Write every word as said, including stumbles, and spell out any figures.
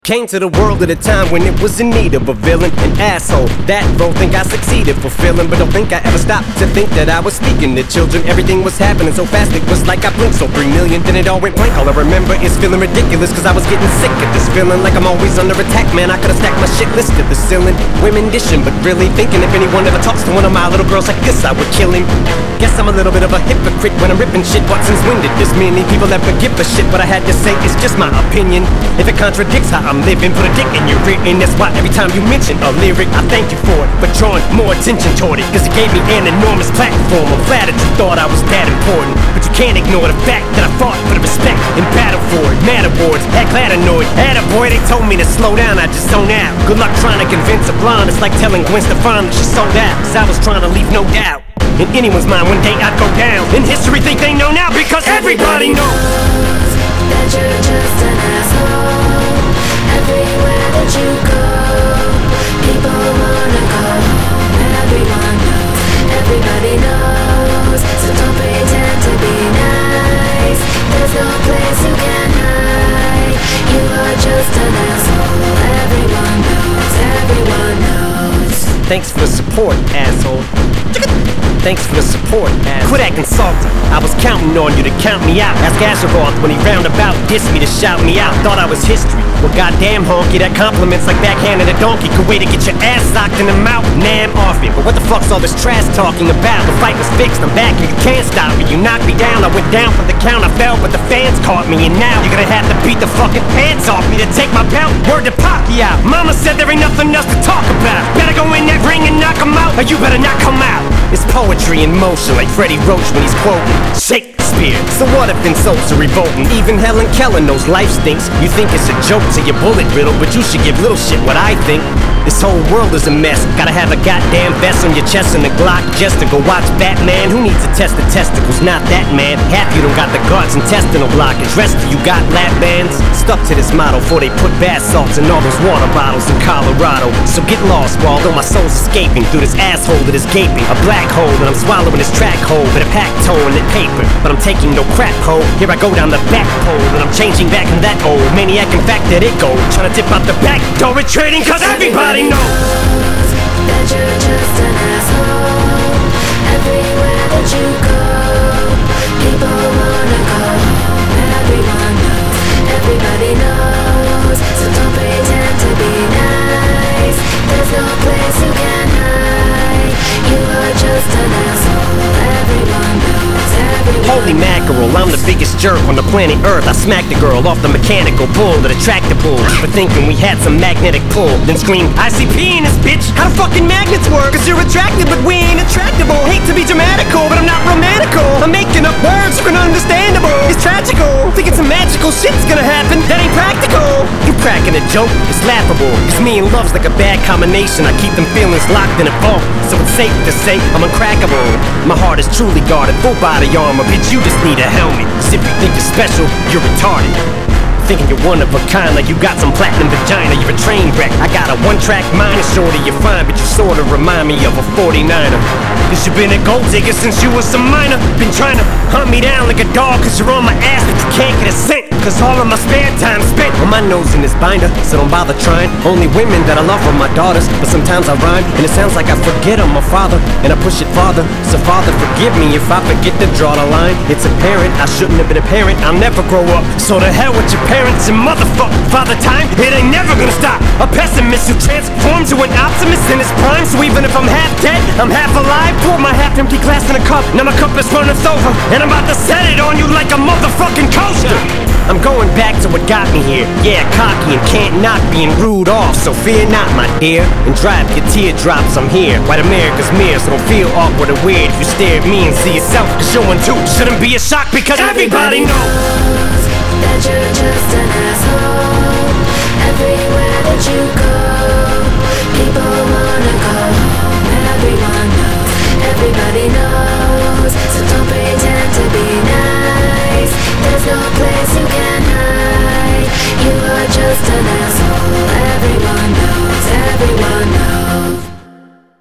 Came to the world at a time when it was in need of a villain, an asshole. That role think I succeeded fulfilling, but don't think I ever stopped to think that I was speaking to children. Everything was happening so fast it was like I blinked. So three million, then it all went blank. All I remember is feeling ridiculous, cause I was getting sick of this feeling like I'm always under attack. Man, I could've stacked my shit list to the ceiling. Women dishing, but really thinking if anyone ever talks to one of my little girls like this, I would kill him. Guess I'm a little bit of a hypocrite when I'm ripping shit. What since when did this many people ever give a shit? What I had to say is just my opinion. If it contradicts how I'm living, put a dick in your ear, and that's why every time you mention a lyric, I thank you for it, but drawing more attention toward it, cause it gave me an enormous platform. I'm flattered you thought I was that important, but you can't ignore the fact that I fought for the respect and battle for it. Mad awards, heck glad annoyed, had a boy, they told me to slow down, I just zone out. Good luck trying to convince a blonde, it's like telling Gwen Stefani that she sold out, cause I was trying to leave no doubt in anyone's mind one day I'd go down. In history think they know now, because everybody knows that you're just an asshole. Everywhere that you go, people wanna go home. Everyone knows, everybody knows, so don't pretend to be nice. There's no place you can hide. You are just an asshole. Everyone knows, everyone knows. Thanks for the support, asshole. Thanks for the support, asshole. Quit acting salty. I was counting on you to count me out. Ask Azeroth when he roundabout dissed me to shout me out. Thought I was history. Well, goddamn honky, that compliments like backhanded a donkey. Could wait to get your ass socked in the mouth. Nah, I'm off it. But what the fuck's all this trash talking about? The fight was fixed. I'm back and you can't stop me. You knocked me down. I went down for the count. I fell, but the fans caught me. And now you're gonna have to beat the fucking pants off me to take my belt. Word to Pacquiao. Mama said there ain't nothing else to talk about. Better go in that ring and knock him out, or you better not come out. It's poetry in motion, like Freddie Roach when he's quoting Shakespeare. So what if insults are revolting? Even Helen Keller knows life stinks. You think it's a joke to your bullet riddle, but you should give little shit what I think. This whole world is a mess. Gotta have a goddamn vest on your chest and a Glock just to go watch Batman. Who needs to test the testicles? Not that man. Half you don't got the guards intestinal blockage. Rest of you got lap bands. Stuck to this motto before they put bath salts in all those water bottles in Colorado. So get lost, while although my soul's escaping through this asshole that is gaping. A black hole that I'm swallowing this track hole with a pack toe and that paper. But I'm taking no crap hole. Here I go down the back pole and I'm changing back into that old maniac. In fact, that it go. Trying to dip out the back door retreating, cause everybody knows that you're just an asshole. Everywhere that you go, people wanna go home. Everyone knows, everybody knows, so don't pretend to be nice. There's no place you can hide. You are just an asshole. Everyone knows, everyone Holy mackerel, I'm the biggest jerk on the planet Earth. I smacked the girl off the mechanical bull that attracted bulls for thinking we had some magnetic pull. Then screamed, I C P in this bitch. How do fucking magnets work? Cause you're attracted but we ain't attractable. Hate to be dramatical, but I'm not romantical. I'm making up words for understandable. It's tragical, thinking some magical shit's gonna happen. That ain't practical. You cracking a joke, it's laughable. Cause me and love's like a bad combination. I keep them feelings locked in a vault, so it's safe to say I'm uncrackable. My heart is truly guarded, full body armor. Bitch, you just need a helmet. Cause if you think you're special, you're retarded. Thinking you're one of a kind, like you got some platinum vagina. You're a train wreck. I got a one-track mind, and shorty you're fine, but you sorta remind me of a forty-niner. Cause you been a gold digger since you was a minor. Been trying to hunt me down like a dog, cause you're on my ass, but you can't get a cent. Cause all of my spare time spent on my nose in this binder, so don't bother trying. Only women that I love are my daughters, but sometimes I rhyme, and it sounds like I forget I'm a father, and I push it farther. So father, forgive me if I forget to draw the line. It's apparent I shouldn't have been a parent. I'll never grow up, so to hell with your parents and motherfuck father time. It ain't never gonna stop. A pessimist who transforms to an optimist in his prime. So even if I'm half dead, I'm half alive. Pour my half empty glass in a cup, now my cup is runneth over, and I'm about to set it on you like a motherfucking coaster. I'm going back to what got me here. Yeah, cocky and can't knock being rude off, so fear not, my dear, and drive your teardrops. I'm here, white America's mirror, so don't feel awkward or weird if you stare at me and see yourself. Cause you're one too, shouldn't be a shock, because everybody knows that you're just an asshole. Everywhere that you go, people wanna go home. Everyone knows, everybody knows, so don't pretend to be nice. There's no place you can hide. You are just an asshole. Everyone knows, everyone knows.